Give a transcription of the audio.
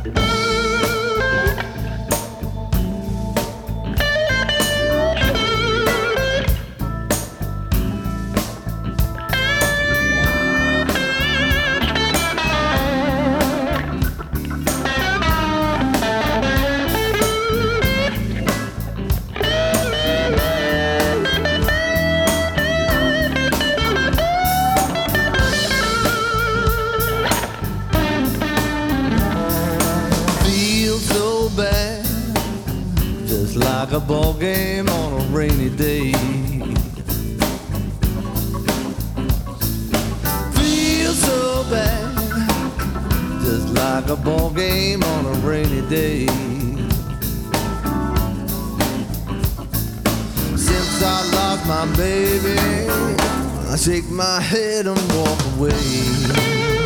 Like a ball game on a rainy day. Feel so bad, just like a ball game on a rainy day. Since I lost my baby, I shake my head and walk away.